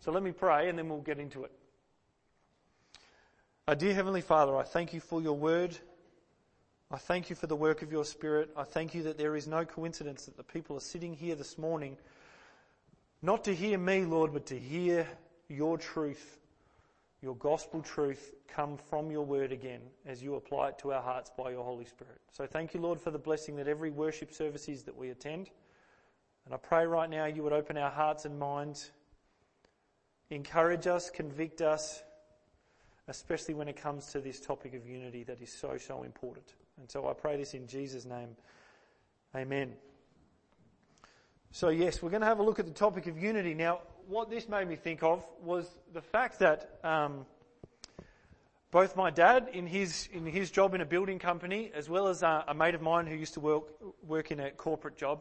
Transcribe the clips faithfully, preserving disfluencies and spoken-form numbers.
So let me pray and then we'll get into it. Our dear Heavenly Father, I thank you for your word. I thank you for the work of your Spirit. I thank you that there is no coincidence that the people are sitting here this morning, not to hear me, Lord, but to hear your truth, your gospel truth come from your word again as you apply it to our hearts by your Holy Spirit. So thank you, Lord, for the blessing that every worship service is that we attend. And I pray right now you would open our hearts and minds, encourage us, convict us, especially when it comes to this topic of unity that is so, so important. And so I pray this in Jesus' name. Amen. So yes, we're going to have a look at the topic of unity. Now, what this made me think of was the fact that um, both my dad, in his in his job in a building company, as well as uh, a mate of mine who used to work work in a corporate job,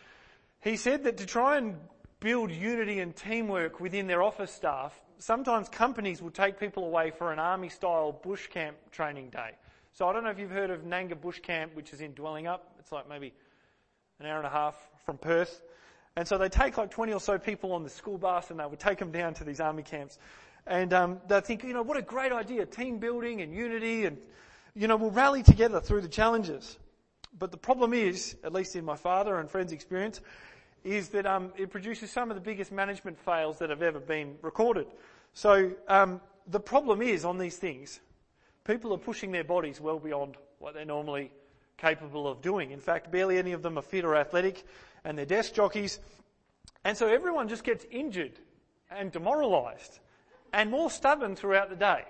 he said that to try and build unity and teamwork within their office staff, sometimes companies will take people away for an army-style bush camp training day. So I don't know if you've heard of Nanga Bush Camp, which is in Dwellingup. It's like maybe an hour and a half from Perth. And so they take like twenty or so people on the school bus and they would take them down to these army camps. And um, they think, you know, what a great idea, team building and unity and, you know, we'll rally together through the challenges. But the problem is, at least in my father and friends' experience, is that um, it produces some of the biggest management fails that have ever been recorded. So um, the problem is on these things, people are pushing their bodies well beyond what they're normally capable of doing. In fact, barely any of them are fit or athletic, and they're desk jockeys. And so everyone just gets injured and demoralised and more stubborn throughout the day.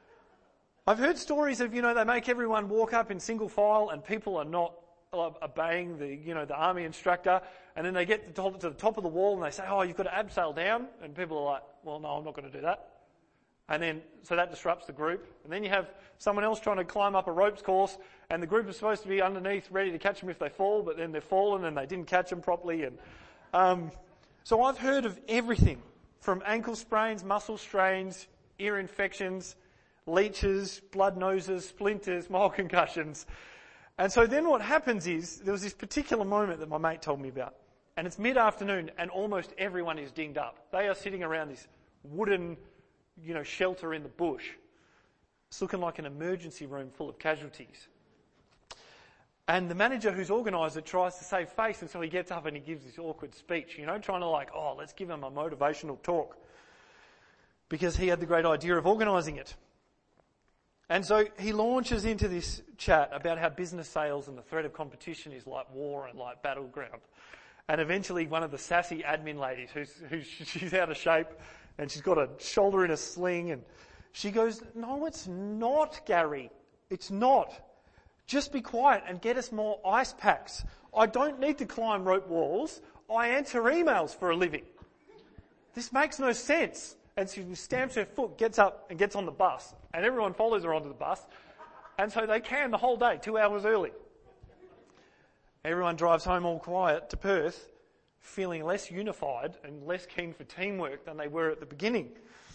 I've heard stories of, you know, they make everyone walk up in single file and people are not obeying the, you know, the army instructor, and then they get to the top, to the top of the wall and they say, oh, you've got to abseil down, and people are like, well, no, I'm not going to do that. And then, so that disrupts the group. And then you have someone else trying to climb up a ropes course, and the group is supposed to be underneath, ready to catch them if they fall, but then they've fallen and they didn't catch them properly. And um, so I've heard of everything from ankle sprains, muscle strains, ear infections, leeches, blood noses, splinters, mild concussions. And so then what happens is, there was this particular moment that my mate told me about, and it's mid-afternoon and almost everyone is dinged up. They are sitting around this wooden, you know, shelter in the bush. It's looking like an emergency room full of casualties. And the manager who's organised it tries to save face, and so he gets up and he gives this awkward speech, you know, trying to like, oh, let's give him a motivational talk. Because he had the great idea of organising it. And so he launches into this chat about how business sales and the threat of competition is like war and like battleground. And eventually one of the sassy admin ladies, who's, who's she's out of shape and she's got a shoulder in a sling, and she goes, no, it's not, Gary. It's not. Just be quiet and get us more ice packs. I don't need to climb rope walls. I answer emails for a living. This makes no sense. And she stamps her foot, gets up and gets on the bus. And everyone follows her onto the bus. And so they can the whole day, two hours early. Everyone drives home all quiet to Perth, feeling less unified and less keen for teamwork than they were at the beginning.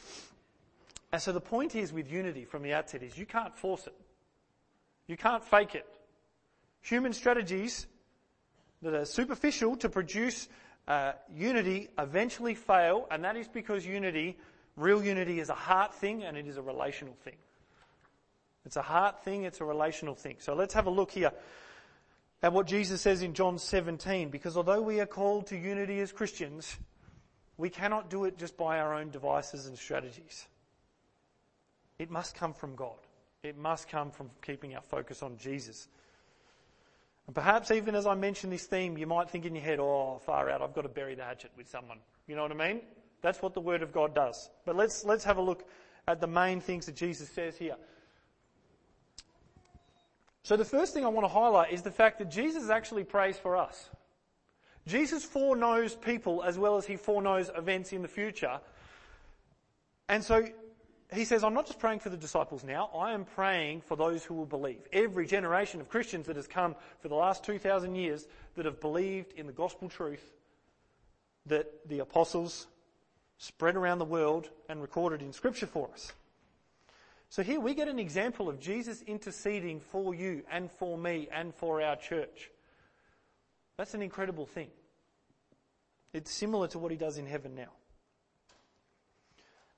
And so the point is with unity from the outset is you can't force it. You can't fake it. Human strategies that are superficial to produce uh, unity eventually fail, and that is because unity, real unity, is a heart thing and it is a relational thing. It's a heart thing, it's a relational thing. So let's have a look here at what Jesus says in John seventeen, because although we are called to unity as Christians, we cannot do it just by our own devices and strategies. It must come from God. It must come from keeping our focus on Jesus. And perhaps even as I mention this theme, you might think in your head, oh, far out, I've got to bury the hatchet with someone. You know what I mean? That's what the Word of God does. But let's let's have a look at the main things that Jesus says here. So the first thing I want to highlight is the fact that Jesus actually prays for us. Jesus foreknows people as well as he foreknows events in the future. And so he says, I'm not just praying for the disciples now, I am praying for those who will believe. Every generation of Christians that has come for the last two thousand years that have believed in the gospel truth that the apostles spread around the world and recorded in Scripture for us. So here we get an example of Jesus interceding for you and for me and for our church. That's an incredible thing. It's similar to what he does in heaven now.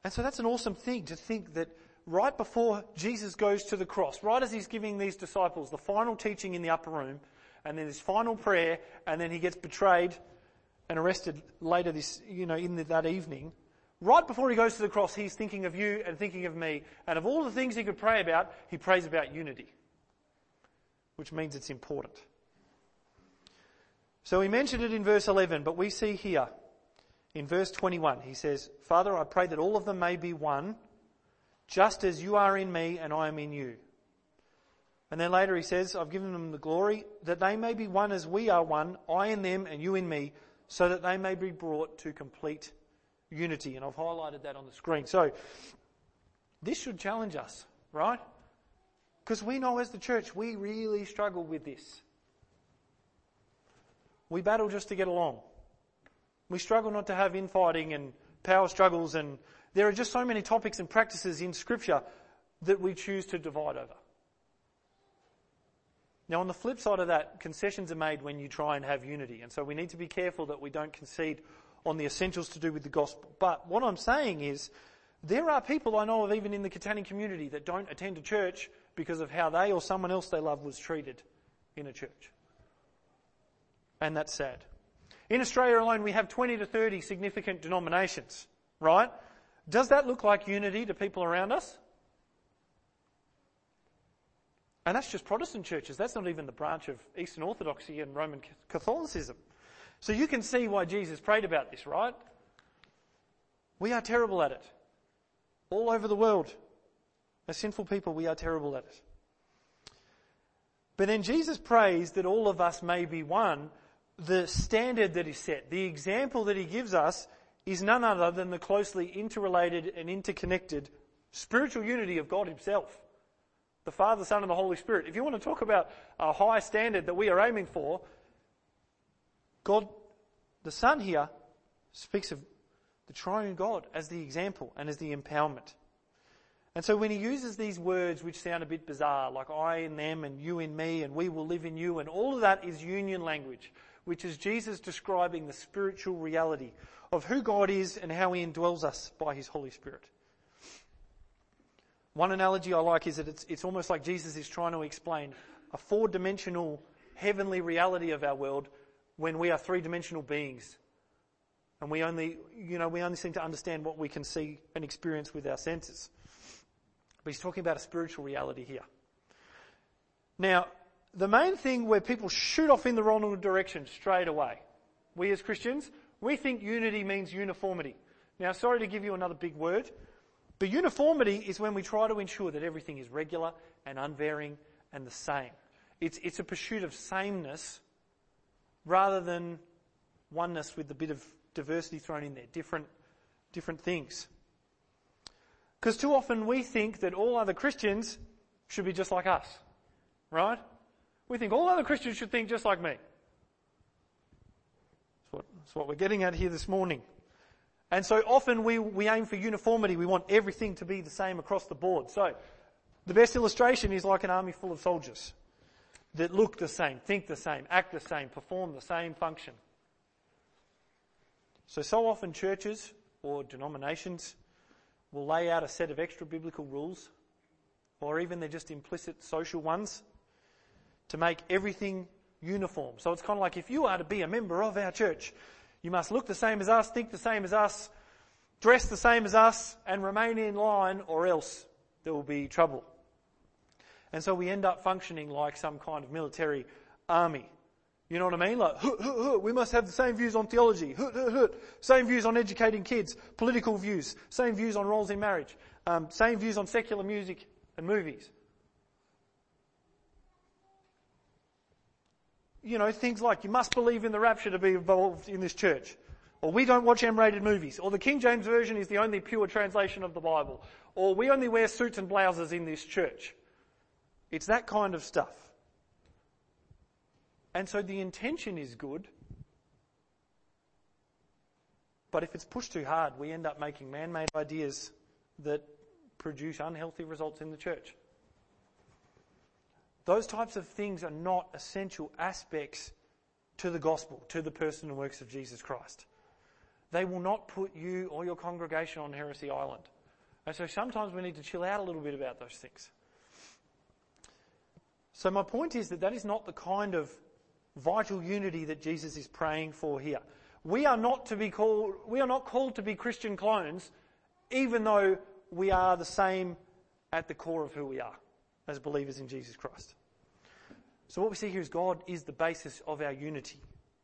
And so that's an awesome thing to think that right before Jesus goes to the cross, right as he's giving these disciples the final teaching in the upper room, and then his final prayer, and then he gets betrayed and arrested later this, you know, in the, that evening, right before he goes to the cross, he's thinking of you and thinking of me. And of all the things he could pray about, he prays about unity, which means it's important. So he mentioned it in verse eleven, but we see here in verse twenty-one, he says, Father, I pray that all of them may be one, just as you are in me and I am in you. And then later he says, I've given them the glory that they may be one as we are one, I in them and you in me, so that they may be brought to complete unity. And I've highlighted that on the screen. So this should challenge us, right? Because we know as the church, we really struggle with this. We battle just to get along. We struggle not to have infighting and power struggles, and there are just so many topics and practices in Scripture that we choose to divide over. Now, on the flip side of that, concessions are made when you try and have unity, and so we need to be careful that we don't concede on the essentials to do with the gospel. But what I'm saying is, there are people I know of even in the Katanning community that don't attend a church because of how they or someone else they love was treated in a church. And that's sad. In Australia alone, we have twenty to thirty significant denominations, right? Does that look like unity to people around us? And that's just Protestant churches. That's not even the branch of Eastern Orthodoxy and Roman Catholicism. So you can see why Jesus prayed about this, right? We are terrible at it. All over the world. As sinful people, we are terrible at it. But then Jesus prays that all of us may be one. The standard that is set, the example that he gives us, is none other than the closely interrelated and interconnected spiritual unity of God himself. The Father, Son, and the Holy Spirit. If you want to talk about a high standard that we are aiming for, God, the Son here, speaks of the triune God as the example and as the empowerment. And so when he uses these words which sound a bit bizarre, like I in them and you in me and we will live in you, and all of that is union language, which is Jesus describing the spiritual reality of who God is and how he indwells us by his Holy Spirit. One analogy I like is that it's, it's almost like Jesus is trying to explain a four-dimensional heavenly reality of our world when we are three-dimensional beings. And we only, you know, we only seem to understand what we can see and experience with our senses. But he's talking about a spiritual reality here. Now, the main thing where people shoot off in the wrong direction straight away, we as Christians, we think unity means uniformity. Now, sorry to give you another big word, but uniformity is when we try to ensure that everything is regular and unvarying and the same. It's, it's a pursuit of sameness rather than oneness with a bit of diversity thrown in there, different, different things. Because too often we think that all other Christians should be just like us, right? We think all other Christians should think just like me. That's what, that's what we're getting at here this morning. And so often we, we aim for uniformity. We want everything to be the same across the board. So the best illustration is like an army full of soldiers that look the same, think the same, act the same, perform the same function. So, so often churches or denominations will lay out a set of extra biblical rules, or even they're just implicit social ones, to make everything uniform. So it's kind of like, if you are to be a member of our church, you must look the same as us, think the same as us, dress the same as us, and remain in line, or else there will be trouble. And so we end up functioning like some kind of military army. You know what I mean? Like, huh, huh, huh, we must have the same views on theology, huh, huh, huh, same views on educating kids, political views, same views on roles in marriage, um, same views on secular music and movies. You know, things like you must believe in the rapture to be involved in this church. Or we don't watch M-rated movies. Or the King James Version is the only pure translation of the Bible. Or we only wear suits and blouses in this church. It's that kind of stuff. And so the intention is good. But if it's pushed too hard, we end up making man-made ideas that produce unhealthy results in the church. Those types of things are not essential aspects to the gospel, to the person and works of Jesus Christ. They will not put you or your congregation on Heresy Island. And so sometimes we need to chill out a little bit about those things. So my point is that that is not the kind of vital unity that Jesus is praying for here. We are not to be called, we are not called to be Christian clones, even though we are the same at the core of who we are as believers in Jesus Christ. So what we see here is God is the basis of our unity.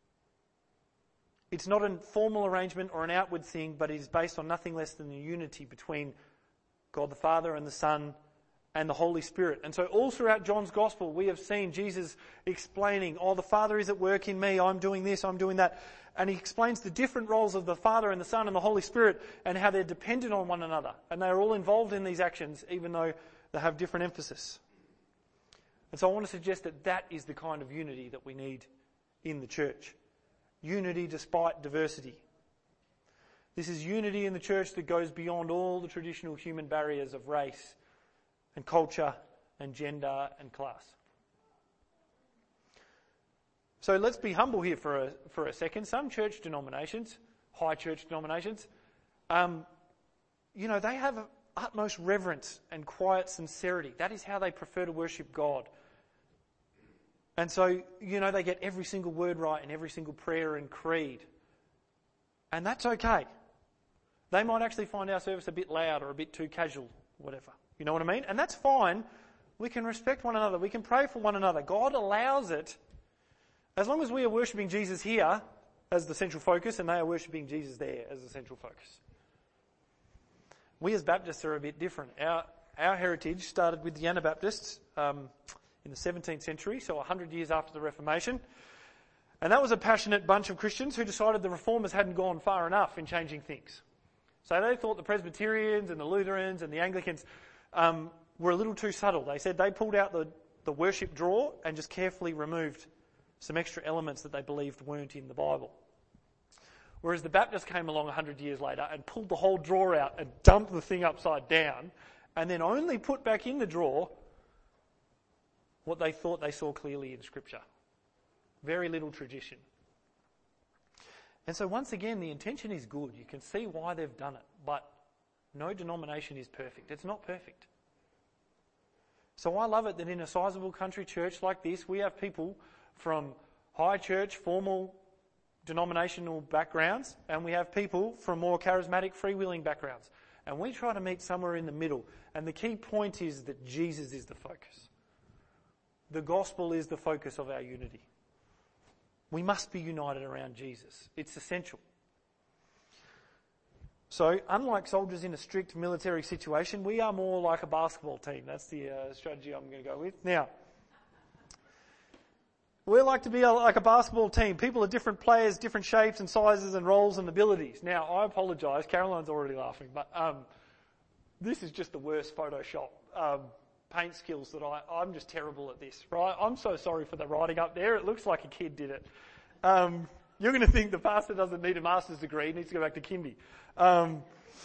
It's not a formal arrangement or an outward thing, but it is based on nothing less than the unity between God the Father and the Son and the Holy Spirit. And so all throughout John's Gospel, we have seen Jesus explaining, oh, the Father is at work in me, I'm doing this, I'm doing that. And he explains the different roles of the Father and the Son and the Holy Spirit and how they're dependent on one another. And they're all involved in these actions, even though they have different emphasis. And so I want to suggest that that is the kind of unity that we need in the church. Unity despite diversity. This is unity in the church that goes beyond all the traditional human barriers of race and culture and gender and class. So let's be humble here for a, for a second. Some church denominations, high church denominations, um, you know, they have utmost reverence and quiet sincerity. That is how they prefer to worship God. And so, you know, they get every single word right in every single prayer and creed. And that's okay. They might actually find our service a bit loud or a bit too casual, whatever. You know what I mean? And that's fine. We can respect one another. We can pray for one another. God allows it. As long as we are worshipping Jesus here as the central focus and they are worshipping Jesus there as the central focus. We as Baptists are a bit different. Our our heritage started with the Anabaptists um, in the seventeenth century, so one hundred years after the Reformation. And that was a passionate bunch of Christians who decided the Reformers hadn't gone far enough in changing things. So they thought the Presbyterians and the Lutherans and the Anglicans um, were a little too subtle. They said they pulled out the, the worship drawer and just carefully removed some extra elements that they believed weren't in the Bible. Whereas the Baptists came along one hundred years later and pulled the whole drawer out and dumped the thing upside down and then only put back in the drawer what they thought they saw clearly in Scripture. Very little tradition. And so once again, the intention is good. You can see why they've done it, but no denomination is perfect. It's not perfect. So I love it that in a sizable country church like this, we have people from high church, formal denominational backgrounds, and we have people from more charismatic, freewheeling backgrounds. And we try to meet somewhere in the middle. And the key point is that Jesus is the focus. The gospel is the focus of our unity. We must be united around Jesus. It's essential. So, unlike soldiers in a strict military situation, we are more like a basketball team. That's the uh, strategy I'm going to go with. Now, we like to be a, like a basketball team. People are different players, different shapes and sizes and roles and abilities. Now, I apologise. Caroline's already laughing, but um, this is just the worst Photoshop um, paint skills that I, I'm just terrible at this, right? I'm so sorry for the writing up there. It looks like a kid did it. Um, you're going to think the pastor doesn't need a master's degree. He needs to go back to kindy. Um,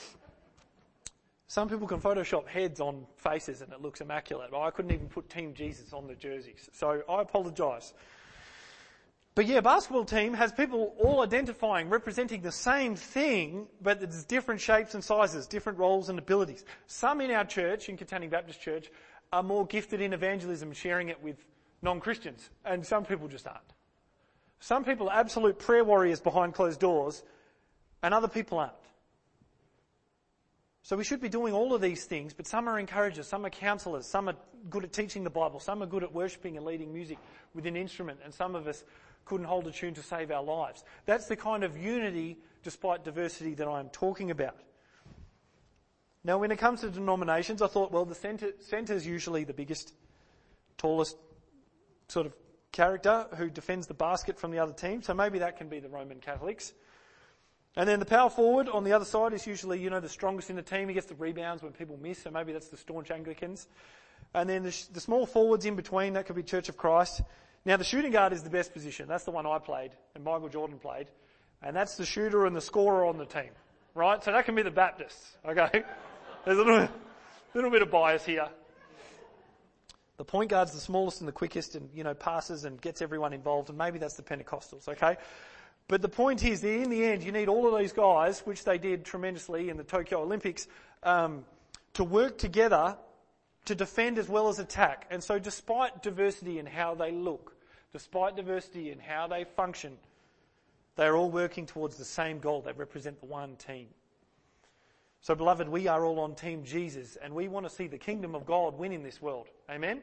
some people can Photoshop heads on faces and it looks immaculate. I couldn't even put Team Jesus on the jerseys. So I apologise. But yeah, basketball team has people all identifying, representing the same thing, but there's different shapes and sizes, different roles and abilities. Some in our church, in Katanning Baptist Church, are more gifted in evangelism, sharing it with non-Christians, and some people just aren't. Some people are absolute prayer warriors behind closed doors, and other people aren't. So we should be doing all of these things, but some are encouragers, some are counsellors, some are good at teaching the Bible, some are good at worshipping and leading music with an instrument, and some of us couldn't hold a tune to save our lives. That's the kind of unity, despite diversity, that I'm talking about. Now, when it comes to denominations, I thought, well, the centre centre's usually the biggest, tallest sort of character who defends the basket from the other team, so maybe that can be the Roman Catholics. And then the power forward on the other side is usually, you know, the strongest in the team. He gets the rebounds when people miss, so maybe that's the staunch Anglicans. And then the, sh- the small forwards in between, that could be Church of Christ. Now, the shooting guard is the best position. That's the one I played, and Michael Jordan played. And that's the shooter and the scorer on the team, right? So that can be the Baptists, okay? There's a little, little bit of bias here. The point guard's the smallest and the quickest and, you know, passes and gets everyone involved, and maybe that's the Pentecostals, okay? But the point is that in the end, you need all of these guys, which they did tremendously in the Tokyo Olympics, um, to work together to defend as well as attack. And so despite diversity in how they look, despite diversity in how they function, they're all working towards the same goal. They represent the one team. So beloved, we are all on Team Jesus, and we want to see the kingdom of God win in this world. Amen?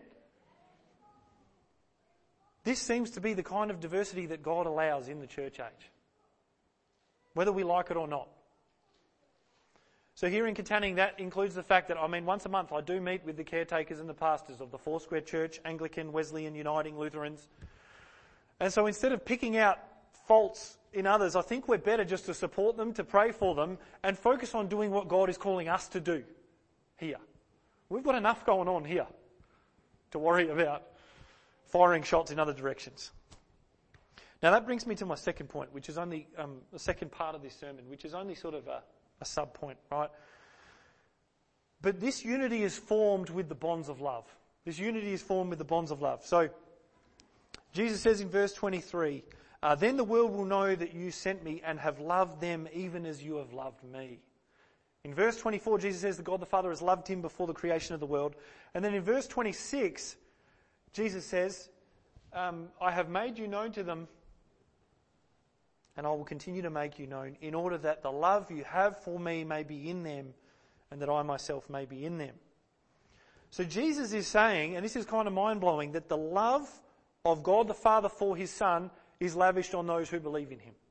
This seems to be the kind of diversity that God allows in the church age, whether we like it or not. So here in Katanning, that includes the fact that, I mean, once a month I do meet with the caretakers and the pastors of the Foursquare Church, Anglican, Wesleyan, Uniting, Lutherans. And so instead of picking out faults in others, I think we're better just to support them, to pray for them, and focus on doing what God is calling us to do here. We've got enough going on here to worry about firing shots in other directions. Now that brings me to my second point, which is only um, the second part of this sermon, which is only sort of a, a sub-point, right? But this unity is formed with the bonds of love. This unity is formed with the bonds of love. So Jesus says in verse twenty-three, uh, then the world will know that you sent me and have loved them even as you have loved me. In verse twenty-four, Jesus says that God the Father has loved him before the creation of the world. And then in verse twenty-six, Jesus says, um, I have made you known to them, and I will continue to make you known, in order that the love you have for me may be in them, and that I myself may be in them. So Jesus is saying, and this is kind of mind-blowing, that the love of God the Father for his Son is lavished on those who believe in him.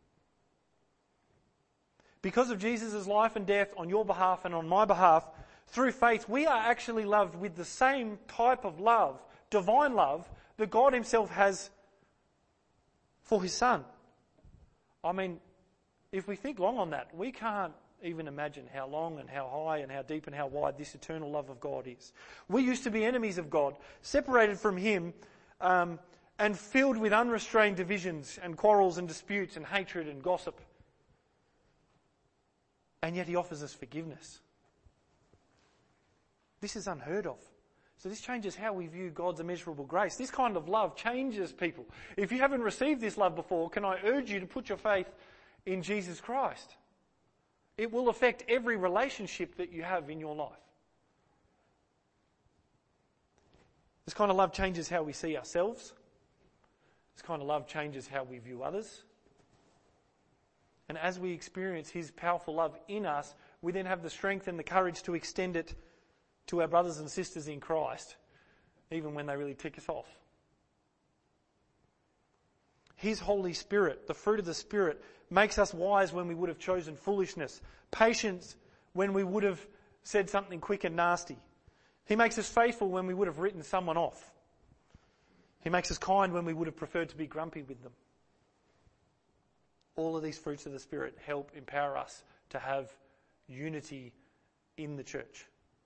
Because of Jesus' life and death on your behalf and on my behalf, through faith, we are actually loved with the same type of love, divine love, that God himself has for his Son. I mean, if we think long on that, we can't even imagine how long and how high and how deep and how wide this eternal love of God is. We used to be enemies of God, separated from him, um, and filled with unrestrained divisions and quarrels and disputes and hatred and gossip. And yet he offers us forgiveness. This is unheard of. So this changes how we view God's immeasurable grace. This kind of love changes people. If you haven't received this love before, can I urge you to put your faith in Jesus Christ? It will affect every relationship that you have in your life. This kind of love changes how we see ourselves. This kind of love changes how we view others. And as we experience his powerful love in us, we then have the strength and the courage to extend it to our brothers and sisters in Christ, even when they really tick us off. His Holy Spirit, the fruit of the Spirit, makes us wise when we would have chosen foolishness, patience when we would have said something quick and nasty. He makes us faithful when we would have written someone off. He makes us kind when we would have preferred to be grumpy with them. All of these fruits of the Spirit help empower us to have unity in the church.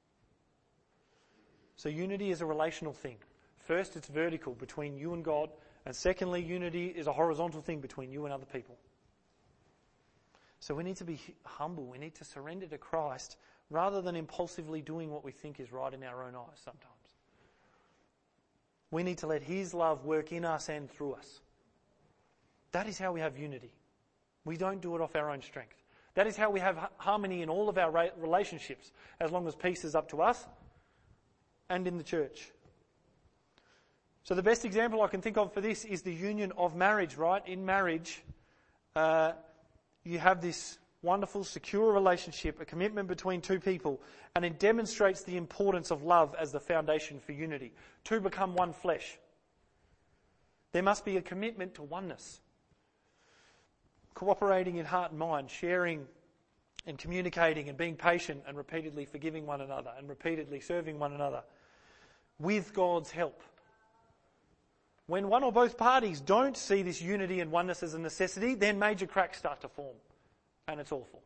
So unity is a relational thing. First, it's vertical between you and God. And secondly, unity is a horizontal thing between you and other people. So we need to be humble. We need to surrender to Christ rather than impulsively doing what we think is right in our own eyes sometimes. We need to let his love work in us and through us. That is how we have unity. We don't do it off our own strength. That is how we have harmony in all of our relationships, as long as peace is up to us and in the church. So the best example I can think of for this is the union of marriage, right? In marriage, uh, you have this wonderful, secure relationship, a commitment between two people, and it demonstrates the importance of love as the foundation for unity. Two become one flesh. There must be a commitment to oneness. Cooperating in heart and mind, sharing and communicating and being patient and repeatedly forgiving one another and repeatedly serving one another with God's help. When one or both parties don't see this unity and oneness as a necessity, then major cracks start to form. And it's awful.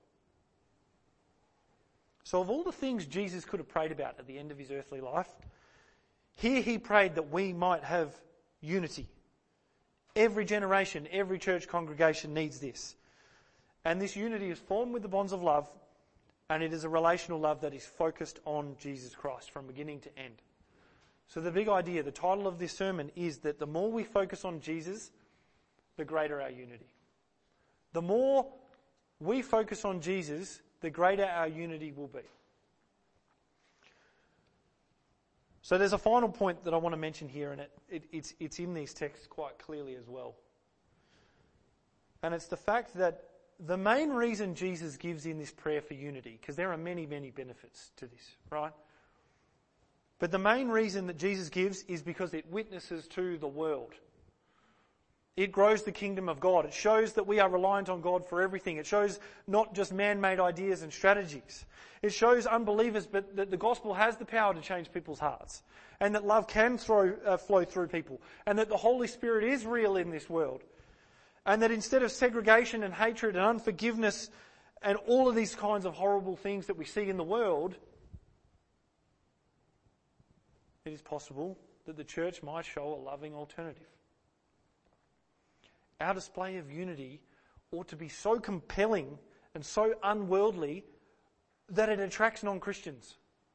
So of all the things Jesus could have prayed about at the end of his earthly life, here he prayed that we might have unity. Every generation, every church congregation needs this. And this unity is formed with the bonds of love, and it is a relational love that is focused on Jesus Christ from beginning to end. So the big idea, the title of this sermon is that the more we focus on Jesus, the greater our unity. The more we focus on Jesus, the greater our unity will be. So there's a final point that I want to mention here, and it, it, it's, it's in these texts quite clearly as well. And it's the fact that the main reason Jesus gives in this prayer for unity, because there are many, many benefits to this, right? But the main reason that Jesus gives is because it witnesses to the world. It grows the kingdom of God. It shows that we are reliant on God for everything. It shows not just man-made ideas and strategies. It shows unbelievers but that the gospel has the power to change people's hearts, and that love can throw, uh, flow through people, and that the Holy Spirit is real in this world. And that instead of segregation and hatred and unforgiveness and all of these kinds of horrible things that we see in the world, it is possible that the church might show a loving alternative. Our display of unity ought to be so compelling and so unworldly that it attracts non-Christians.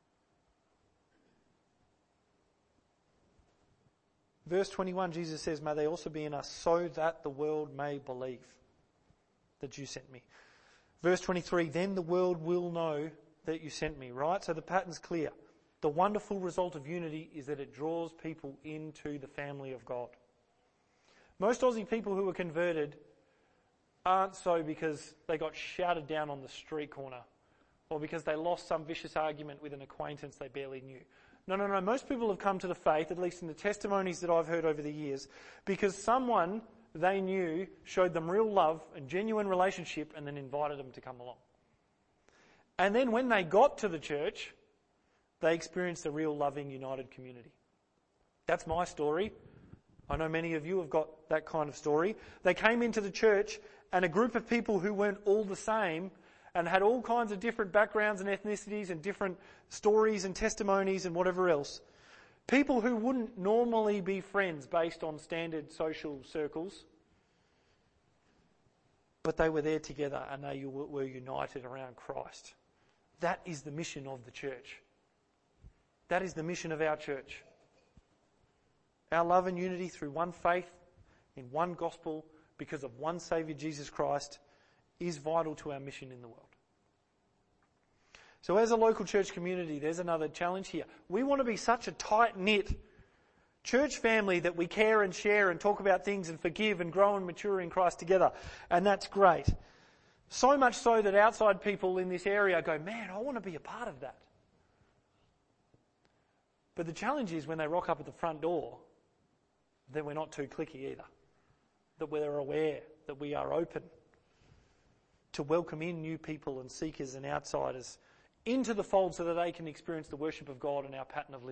Verse twenty-one, Jesus says, "May they also be in us, so that the world may believe that you sent me." Verse twenty-three, "Then the world will know that you sent me." Right? So the pattern's clear. The wonderful result of unity is that it draws people into the family of God. Most Aussie people who are converted aren't so because they got shouted down on the street corner or because they lost some vicious argument with an acquaintance they barely knew. No, no, no. Most people have come to the faith, at least in the testimonies that I've heard over the years, because someone they knew showed them real love and genuine relationship and then invited them to come along. And then when they got to the church, they experienced a real loving, united community. That's my story. I know many of you have got that kind of story. They came into the church and a group of people who weren't all the same and had all kinds of different backgrounds and ethnicities and different stories and testimonies and whatever else. People who wouldn't normally be friends based on standard social circles, but they were there together and they were united around Christ. That is the mission of the church. That is the mission of our church. Our love and unity through one faith in one gospel because of one Saviour, Jesus Christ, is vital to our mission in the world. So as a local church community, there's another challenge here. We want to be such a tight-knit church family that we care and share and talk about things and forgive and grow and mature in Christ together. And that's great. So much so that outside people in this area go, man, I want to be a part of that. But the challenge is when they rock up at the front door, then we're not too cliquey either. That we're aware that we are open to welcome in new people and seekers and outsiders into the fold so that they can experience the worship of God and our pattern of living.